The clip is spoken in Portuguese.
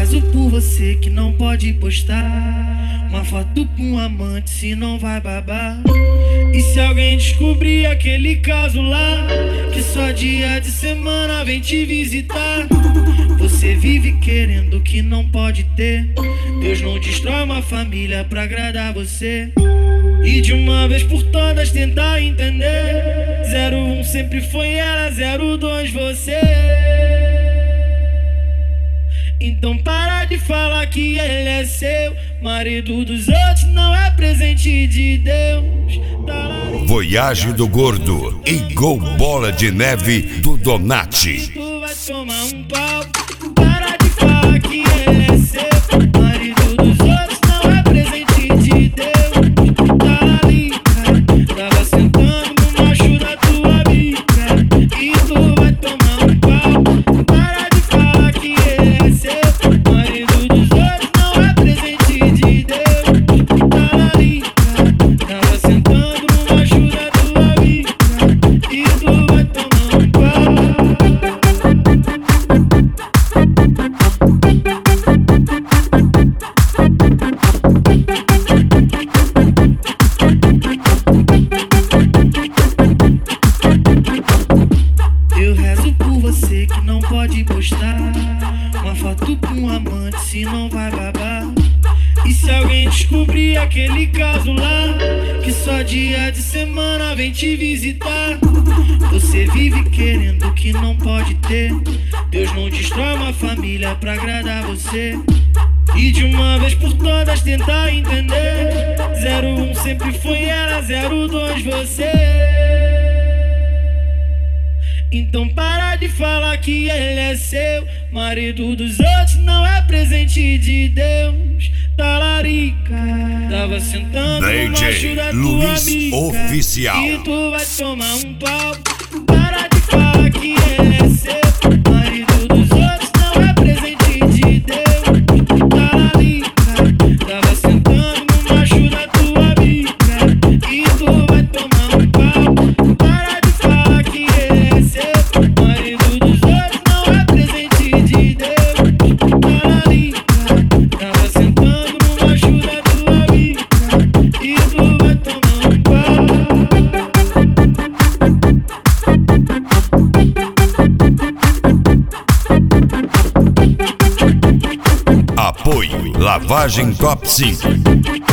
rezo por você que não pode postar uma foto com um amante, se não vai babar. E se alguém descobrir aquele caso lá, que só dia de semana vem te visitar. Você vive querendo o que não pode ter. Deus não destrói uma família pra agradar você. E de uma vez por todas tentar entender. 01 sempre foi ela, 02 você. Então para de falar que ele é seu. Marido dos outros não é presente de Deus. Voyage do Gordo, igual bola de neve do Donati. Tu vai tomar um pau. Para de falar que ele é seu. Marido dos outros não é presente de Deus. Tá na liga, tava sentando no macho da tua bica. E tu vai tomar um pau. Para de falar que ele é seu. Marido dos outros não é presente de Deus. Tá na liga, tava sentando no macho da tua bica. E tu vai tomar um pau. Eu rezo por você que não pode postar uma foto com um amante, se não vai babar. E se alguém descobrir aquele caso lá, que só dia de semana vem te visitar. Você vive querendo o que não pode ter. Deus não destrói uma família pra agradar você. E de uma vez por todas tentar entender. 01 sempre foi ela, 02 você. Então para de falar que ele é seu. Marido dos outros não é presente de Deus. Talarica, tava sentando no macho da tua Luiz amiga. Oficial. E tu vai tomar um pau. Para de falar que ele é seu. Marido dos outros não é presente de Deus. Talarica, tava sentando no macho da tua amiga. E tu vai tomar um pau. Para de falar que ele é seu. Marido dos outros não é presente de Deus. Talarica, tava sentando no macho da tua amiga. E tu vai tomar um pau. Apoio Lavagem Top 5.